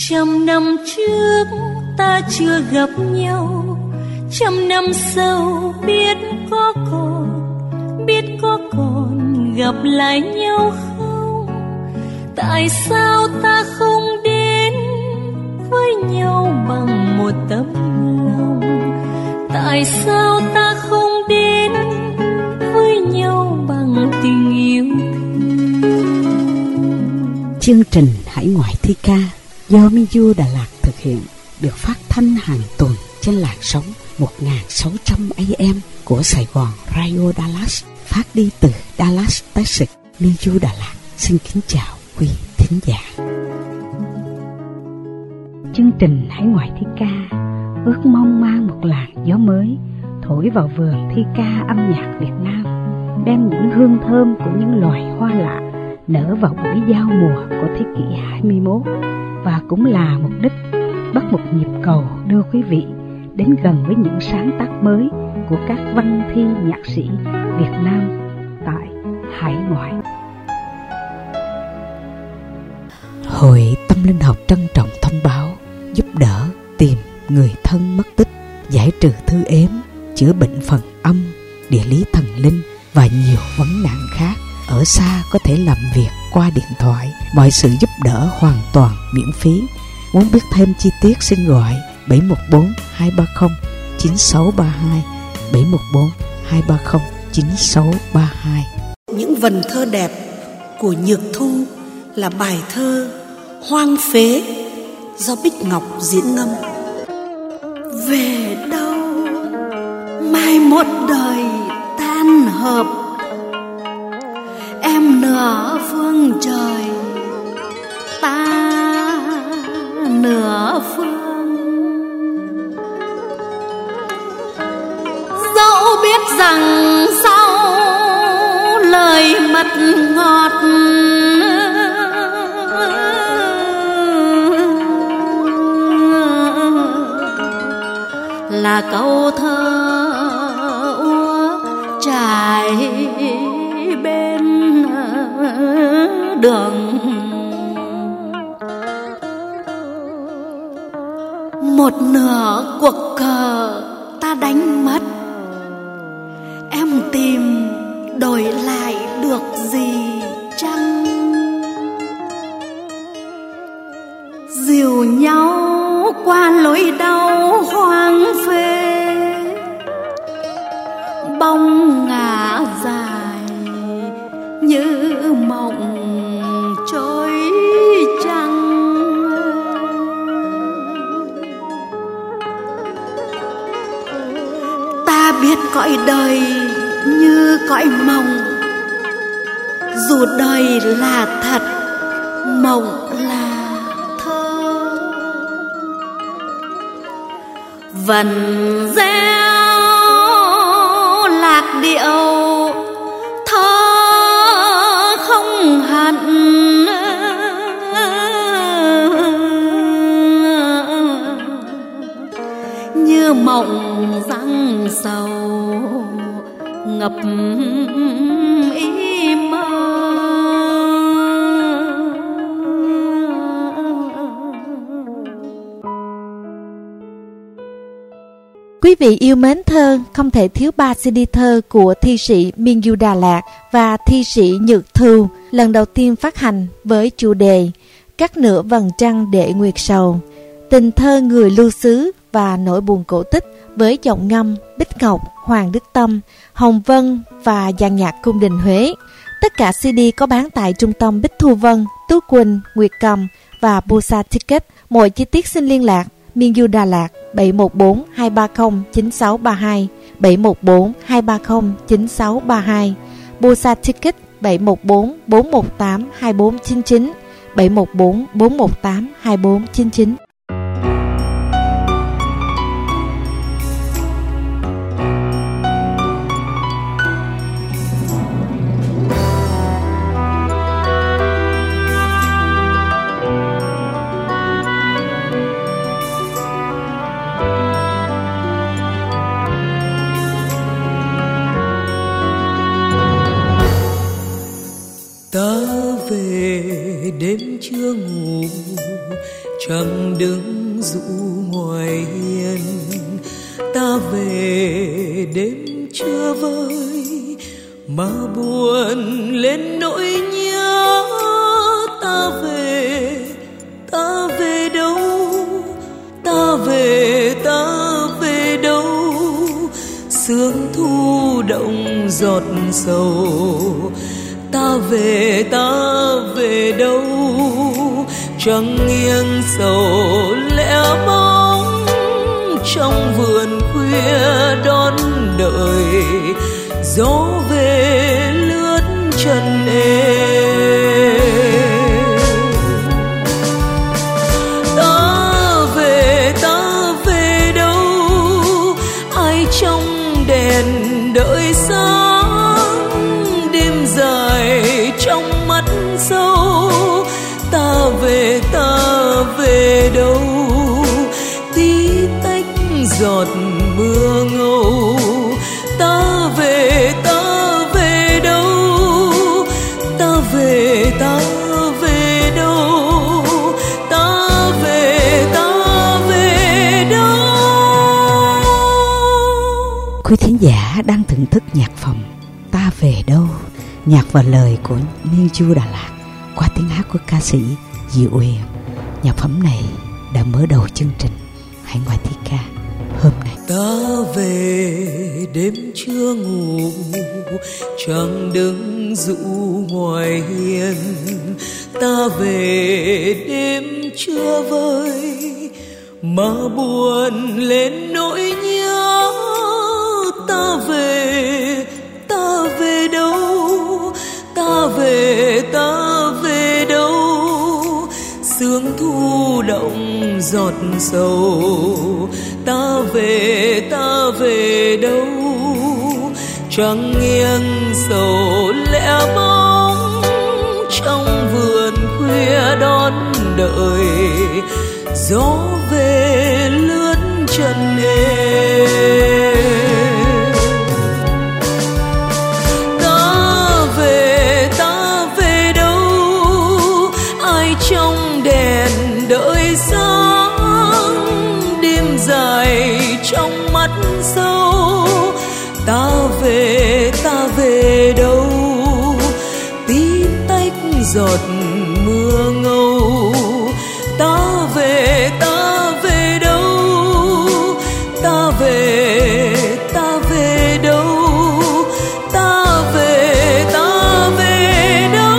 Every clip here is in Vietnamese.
100 năm trước ta chưa gặp nhau, 100 năm sau biết có còn gặp lại nhau không? Tại sao ta không đến với nhau bằng một tấm lòng? Tại sao ta không đến với nhau bằng tình yêu thương? Chương trình Hải Ngoại thi ca do Minju Đà Lạt thực hiện được phát thanh hàng tuần trên làn sóng 1600 AM của Sài Gòn Radio Dallas, phát đi từ Dallas, Texas. Minju Đà Lạt xin kính chào quý thính giả. Chương trình Hải Ngoại thi ca ước mong mang một làn gió mới thổi vào vườn thi ca âm nhạc Việt Nam, đem những hương thơm của những loài hoa lạ nở vào buổi giao mùa của thế kỷ 21, và cũng là mục đích bắt một nhịp cầu đưa quý vị đến gần với những sáng tác mới của các văn thi nhạc sĩ Việt Nam tại hải ngoại. Hội Tâm Linh Học trân trọng thông báo giúp đỡ tìm người thân mất tích, giải trừ thư ếm, chữa bệnh phần âm, địa lý thần linh và nhiều vấn nạn khác. Ở xa có thể làm việc qua điện thoại, mọi sự giúp đỡ hoàn toàn miễn phí. Muốn biết thêm chi tiết xin gọi 714 230 9632, 714 230 9632. Những vần thơ đẹp của Nhược Thu là bài thơ Hoang Phế do Bích Ngọc diễn ngâm. Về đâu mai một đời tan hợp, em nửa phương trời ta nửa phương. Dẫu biết rằng sau lời mật ngọt là câu thơ úa trải bên đường, một nửa cuộc cờ ta đánh mất, em tìm đổi lại được gì chăng? Dìu nhau qua lối đau hoang phế, bóng ngả dài như mộng trôi trăng. Ta biết cõi đời như cõi mộng, dù đời là thật, mộng là thơ. Vần reo lạc điệu thơ không hận, như mộng răng sầu ngập ý mơ. Quý vị yêu mến thơ, không thể thiếu 3 CD thơ của thi sĩ Minju Đà Lạt và thi sĩ Nhược Thu lần đầu tiên phát hành với chủ đề Cắt nửa vầng trăng để nguyệt sầu, tình thơ người lưu xứ và nỗi buồn cổ tích với giọng ngâm Bích Ngọc, Hoàng Đức Tâm, Hồng Vân và dàn nhạc cung đình Huế. Tất cả CD có bán tại trung tâm Bích Thu Vân, Tú Quỳnh, Nguyệt Cầm và Busa Ticket. Mọi chi tiết xin liên lạc Minju Đà Lạt 714 230 9632, 714 230 9632, Busa Ticket 714 418 2499, 714 418 2499. Ta về đêm đêm chưa ngủ, trăng đứng dụ ngoài hiên. Ta về đêm chưa vơi mà buồn lên nỗi nhớ. Ta về đâu, ta về đâu, sương thu động giọt sầu. Ta về đâu, trăng nghiêng sầu lẻ bóng trong vườn khuya đón đợi gió về lướt chân êm. Ta về đâu, ai trong đèn đợi sáng, đêm dài trong mắt sâu. Ta về đâu, tí tách giọt mưa ngâu. Ta về đâu, ta về đâu, ta về đâu. Quý thính giả đang thưởng thức nhạc phẩm Ta Về Đâu, nhạc và lời của Miên Du Đà Lạt qua tiếng hát của ca sĩ Diệu Huyền. Nhạc phẩm này đã mở đầu chương trình Hải Ngoại Thi Ca hôm nay. Ta về đêm chưa ngủ, trăng đứng dụ ngoài hiên. Ta về đêm chưa vơi mà buồn lên nỗi nhớ. Ta về đâu, ta về đâu, sương thu động giọt sầu. Ta về đâu, trăng nghiêng sầu lẻ bóng trong vườn khuya đón đợi gió về lướt chân êm. Ta về đâu, ai trong đèn đợi sáng, đêm dài trong mắt sâu. Ta về đâu, tí tách giọt mưa ngâu. Ta về đâu, ta về đâu, ta về đâu.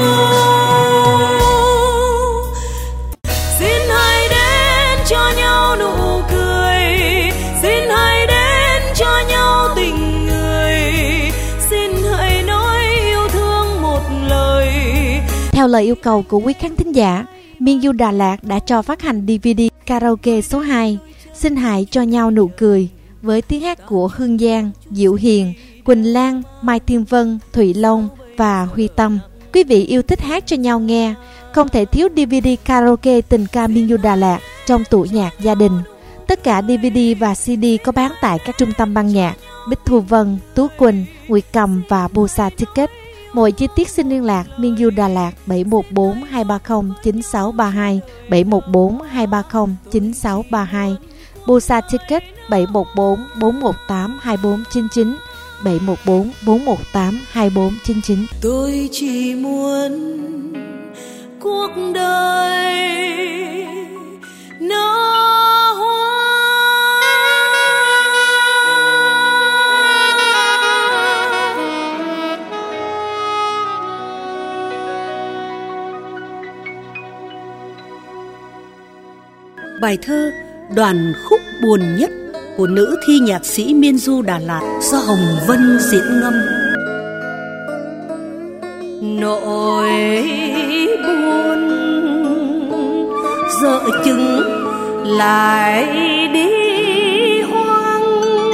Xin hãy đến cho nhau nụ cười, xin hãy đến cho nhau tình người, xin hãy nói yêu thương một lời. Theo lời yêu cầu của quý khán thính giả, Miên Du Đà Lạt đã cho phát hành DVD karaoke số 2 Xin Hãy Cho Nhau Nụ Cười với tiếng hát của Hương Giang, Diệu Hiền, Quỳnh Lan, Mai Thiên Vân, Thụy Long và Huy Tâm. Quý vị yêu thích hát cho nhau nghe, không thể thiếu DVD karaoke tình ca Miên Du Đà Lạt trong tủ nhạc gia đình. Tất cả DVD và CD có bán tại các trung tâm ban nhạc Bích Thu Vân, Tú Quỳnh, Nguyệt Cầm và Busa Ticket. Mọi chi tiết xin liên lạc Miên Du Đà Lạt 714 230 9632, 714 230 9632, Busa Ticket 714 418 2499, 714 418 2499. Tôi chỉ muốn cuộc đời nở hoa. Bài thơ Đoàn khúc buồn nhất của nữ thi nhạc sĩ Miên Du Đà Lạt do Hồng Vân diễn ngâm. Nỗi buồn dợ chừng lại đi hoang,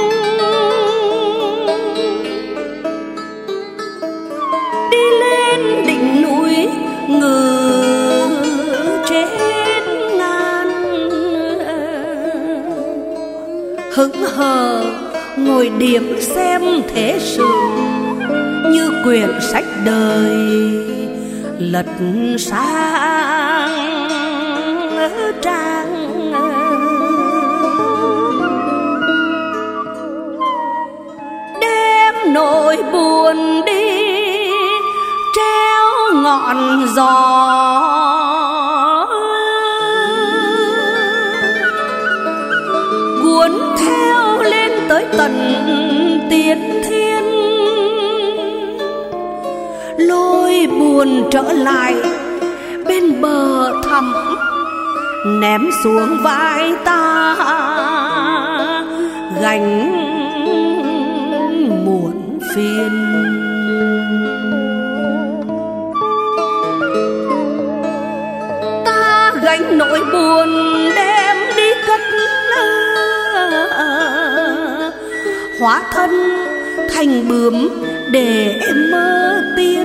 đi lên đỉnh núi ngự trên ngàn, hững hờ ngồi điểm xem thế sự như quyển sách đời lật sang. ngọn gió cuốn theo lên tới tận tiên thiên, lôi buồn trở lại bên bờ thẳm, ném xuống vai ta gánh muộn phiền. Ta gánh nỗi buồn đem đi cất, hóa thân thành bướm để mơ tiên,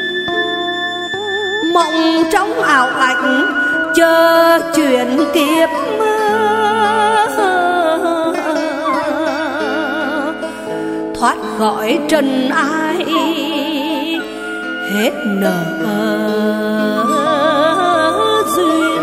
mộng trong ảo ảnh chờ chuyện kiếp mơ, thoát khỏi trần ai hết nợ duyên.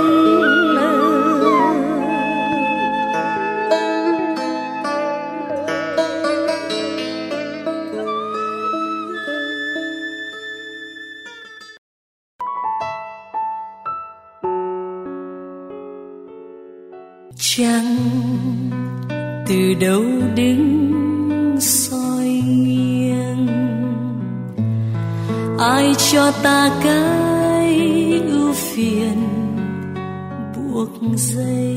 Trăng từ đâu đứng soi nghiêng, ai cho ta cái ưu phiền buộc dây.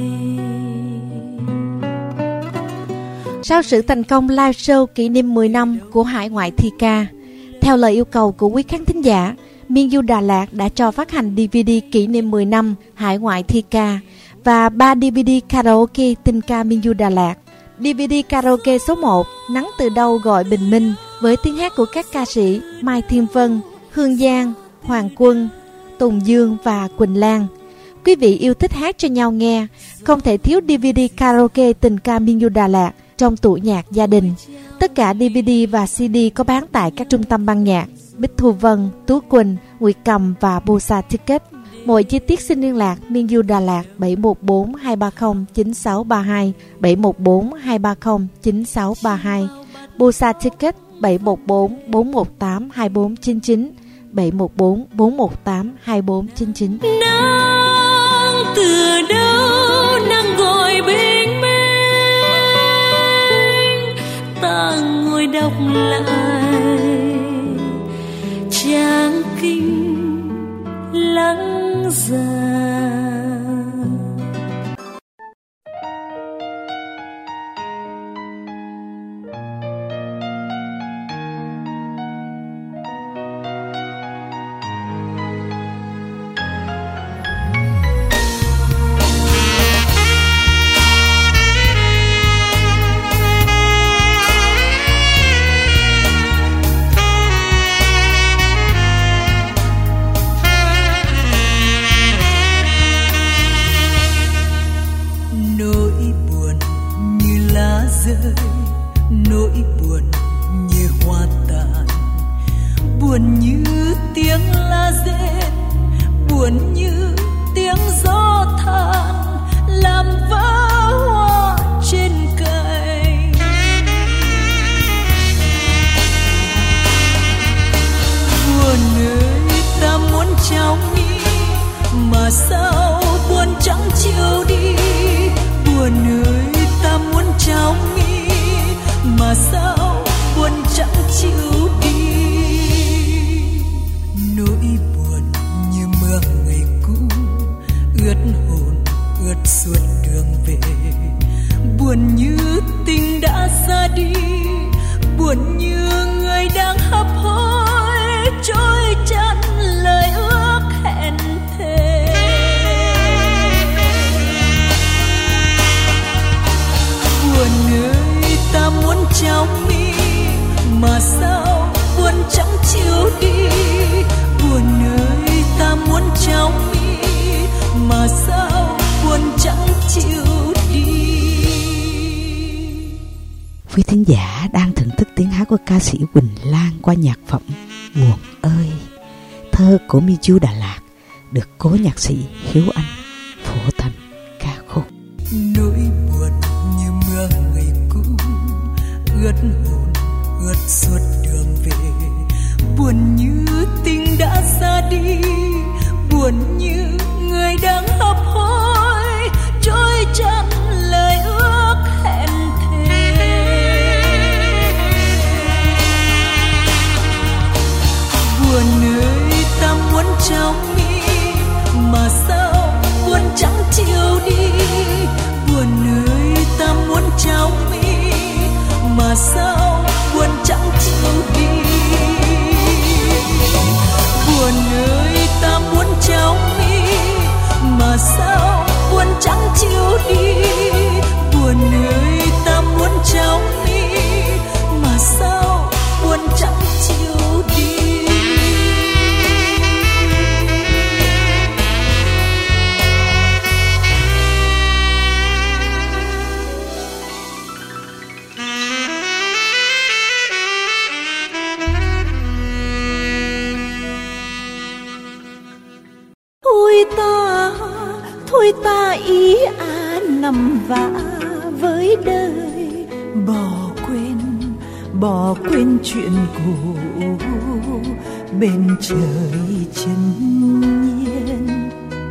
Sau sự thành công live show kỷ niệm 10 năm của Hải Ngoại Thi Ca, theo lời yêu cầu của quý khán thính giả, Miên Du Đà Lạt đã cho phát hành DVD kỷ niệm 10 năm Hải Ngoại Thi Ca và 3 DVD karaoke tình ca Miên Du Đà Lạt. DVD karaoke số 1 Nắng Từ Đâu Gọi Bình Minh với tiếng hát của các ca sĩ Mai Thiên Vân, Hương Giang, Hoàng Quân, Tùng Dương và Quỳnh Lan. Quý vị yêu thích hát cho nhau nghe, không thể thiếu DVD karaoke tình ca Miên Du Đà Lạt trong tủ nhạc gia đình. Tất cả DVD và CD có bán tại các trung tâm ban nhạc Bích Thu Vân, Tú Quỳnh, Nguyệt Cầm và Bosa Ticket. Mọi chi tiết xin liên lạc Miên Du Đà Lạt 714 230 9632, 714 230 9632, Bosa Ticket 714 418 2499, 714 418 2499. Nắng từ đâu nắng gọi bình minh, ta ngồi đọc lại trang kinh lắng già. Nỗi buồn như hoa tàn, buồn như tiếng lá rên, buồn như tiếng gió than làm vỡ hoa trên cành. Buồn ơi ta muốn trao đi mà sao buồn chẳng chịu đi. Buồn ơi ta muốn trao đi mà sao buồn chẳng chịu đi. Nỗi buồn như mưa ngày cũ ướt hồn ướt suốt đường về. Buồn như tình đã ra đi, buồn như người đang hấp hối trôi chăn lời ước hẹn thề. Buồn ơi ta muốn trao đi mà sao buồn chẳng chịu đi. Buồn ơi ta muốn trao đi mà sao buồn chẳng chịu đi. Quý thính giả đang thưởng thức tiếng hát của ca sĩ Quỳnh Lan qua nhạc phẩm Buồn Ơi, thơ của Miên Du Đà Lạt, được cố nhạc sĩ Hiếu Anh phổ thành ca khúc. Nỗi buồn như mưa ngày cũ ướt hồn ướt suốt đường về. Buồn như tình đã ra đi, sao buồn chẳng chịu đi. Buồn ơi ta muốn trao mi, mà sao buồn chẳng chịu đi. Buồn ơi ta muốn trao mi, mà sao buồn chẳng chịu đi. Thôi ta ý nằm vã với đời, bỏ quên chuyện cũ bên trời chân nhiên.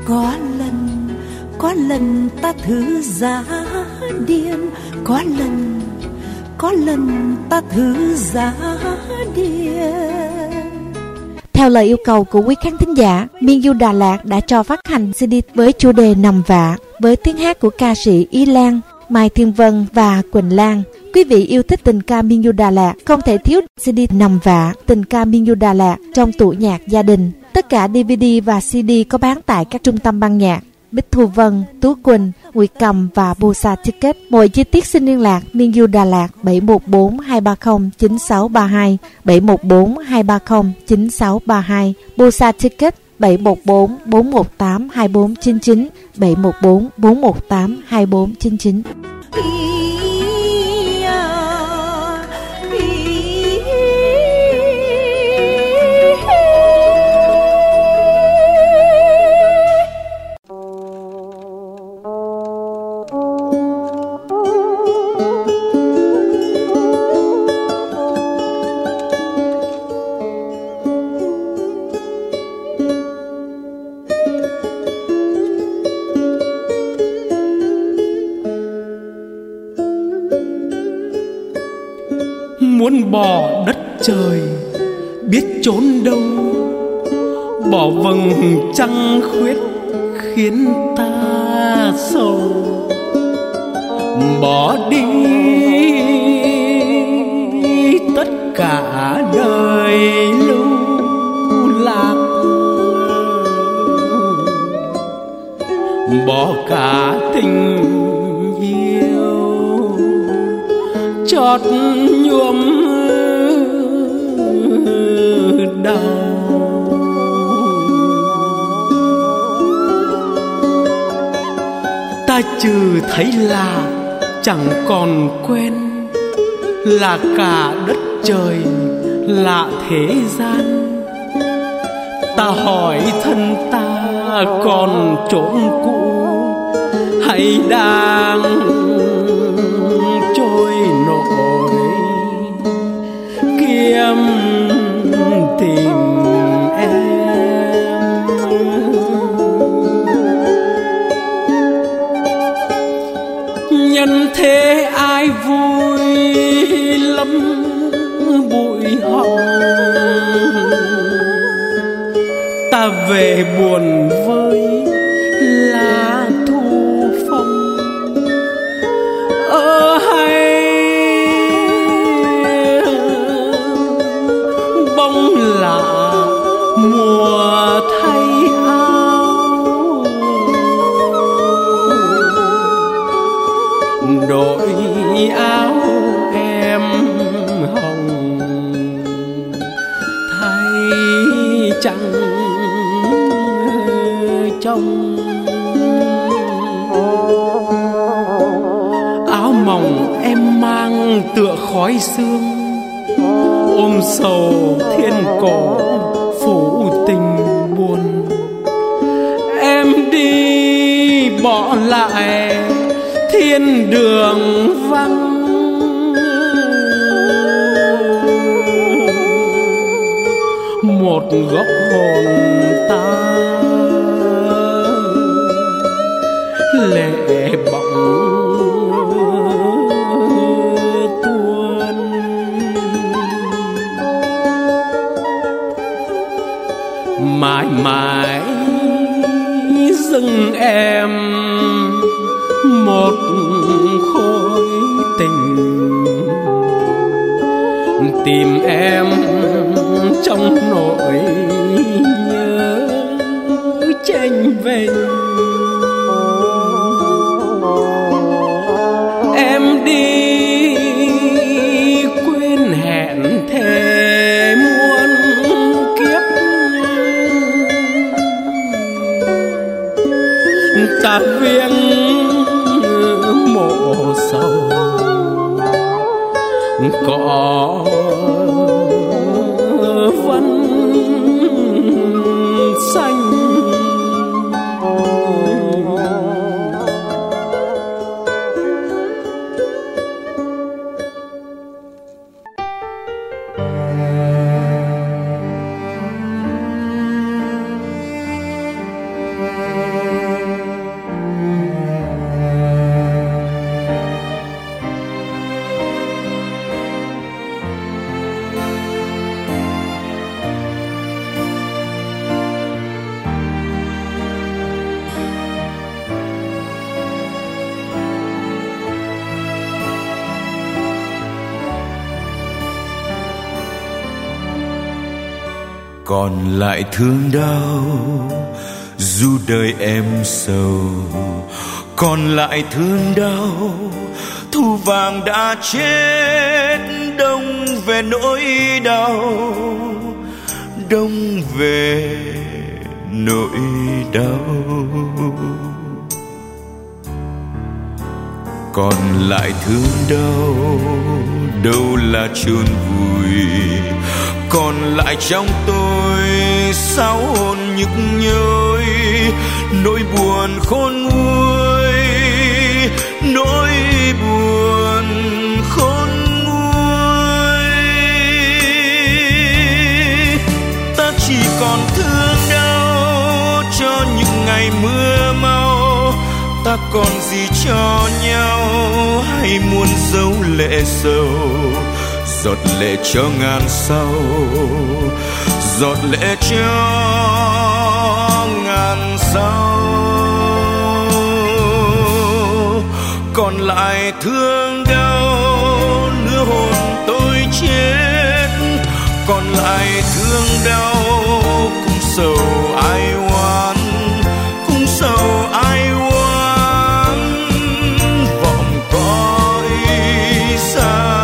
Có lần ta thử giá điên, có lần ta thử giá điên. Theo lời yêu cầu của quý khán thính giả, Miên Du Đà Lạt đã cho phát hành CD với chủ đề Nằm Vạ với tiếng hát của ca sĩ Y Lan, Mai Thiên Vân và Quỳnh Lan. Quý vị yêu thích tình ca Miên Du Đà Lạt không thể thiếu CD Nằm Vạ, tình ca Miên Du Đà Lạt trong tủ nhạc gia đình. Tất cả DVD và CD có bán tại các trung tâm ban nhạc Bích Thu Vân, Tú Quỳnh, Nguyệt Cầm và Bosa Ticket. Mọi chi tiết xin liên lạc Miên Du Đà Lạt 714 230 9632, 714 230 9632, Bosa Ticket 714 418 2499, 714 418 2499. Muốn bỏ đất trời biết trốn đâu, bỏ vầng trăng khuyết khiến ta sầu. Bỏ đi tất cả đời lưu lạc, bỏ cả tình yêu chót nhuộm đau. Ta trừ thấy là chẳng còn quen, là cả đất trời lạ thế gian. Ta hỏi thân ta còn chốn cũ hay đang trôi nổi kiếm tìm em. Nhân thế ai vui lắm bụi hồng, ta về buồn với lá thu phong. Hay bông lạ mùa thay áo, đổi áo em hồng thay trắng trong. Áo mỏng em mang tựa khói sương, ôm sầu thiên cổ phủ tình buồn. Em đi bỏ lại thiên đường vắng, một góc hồn ta lệ bỏng tuôn. Mãi mãi dừng em một khối tình, tìm em trong nỗi nhớ chênh vênh. Em đi quên hẹn thề muôn kiếp, ta viếng mộ sầu cỏ vẫn xanh. Còn lại thương đau dù đời em sầu, còn lại thương đau thu vàng đã chết. Đông về nỗi đau, đông về nỗi đau. Còn lại thương đau đâu là chôn vùi, còn lại trong tôi sao hồn nhức nhối. Nỗi buồn khôn nguôi, nỗi buồn khôn nguôi. Ta chỉ còn thương đau cho những ngày mưa mau. Ta còn gì cho nhau hay muốn giấu lệ sầu, giọt lệ cho ngàn sau, giọt lệ cho ngàn sau. Còn lại thương đau nửa hồn tôi chết, còn lại thương đau cũng sầu ai oán, cũng sầu ai oán. Vọng cõi xa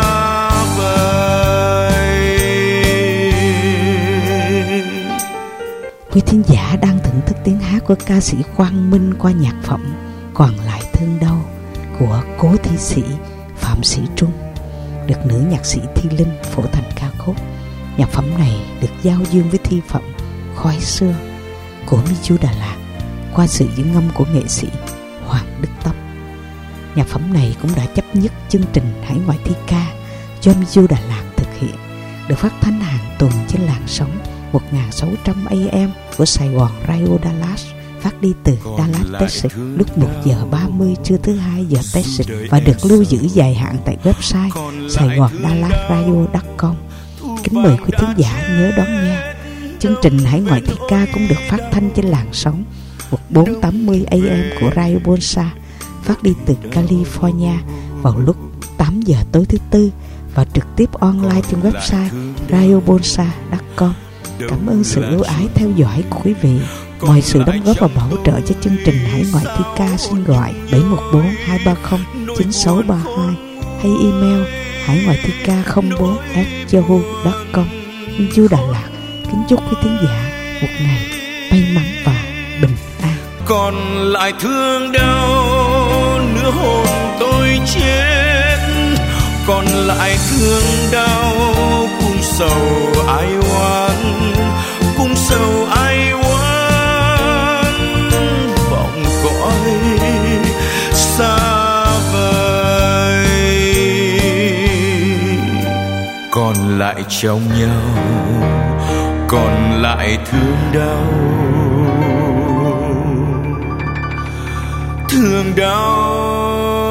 quý thính giả đang thưởng thức tiếng hát của ca sĩ Quang Minh qua nhạc phẩm Còn Lại Thương Đau của cố thi sĩ Phạm Sĩ Trung, được nữ nhạc sĩ Thi Linh phổ thành ca khúc. Nhạc phẩm này được giao dương với thi phẩm Khói Sương của Miu Đà Lạt qua sự diễn ngâm của nghệ sĩ Hoàng Đức Tốc. Nhạc phẩm này cũng đã chấp nhất chương trình Hải Ngoại Thi Ca do Miu Đà Lạt thực hiện, được phát thanh hàng tuần trên làn sóng 1600 AM của Sài Gòn Radio Dallas, phát đi từ Dallas, Texas lúc 1 giờ 30 trưa thứ 2 giờ Texas và được lưu giữ dài hạn tại website saigondallassradio.com. Kính mời quý thính giả nhớ đón nghe. Chương trình Hải Ngoại Thi Ca cũng được phát thanh trên làn sóng 1480 AM của Radio Bonsa, phát đi từ California vào lúc 8 giờ tối thứ Tư và trực tiếp online trên website radiobonsa.com. Cảm ơn sự ưu ái theo dõi của quý vị. Mọi sự đóng góp và bảo trợ cho chương trình Hải Ngoại Thi Ca xin gọi 714-230-9632 hay email haingoaithika04@yahoo.com. Miu Đà Lạt kính chúc quý thính giả một ngày may mắn và bình an. Còn lại thương đau nửa hồn tôi chết, còn lại thương đau cũng sầu ai oán, cũng sầu ai oán. Vọng cõi xa vời, còn lại trong nhau, còn lại thương đau, thương đau.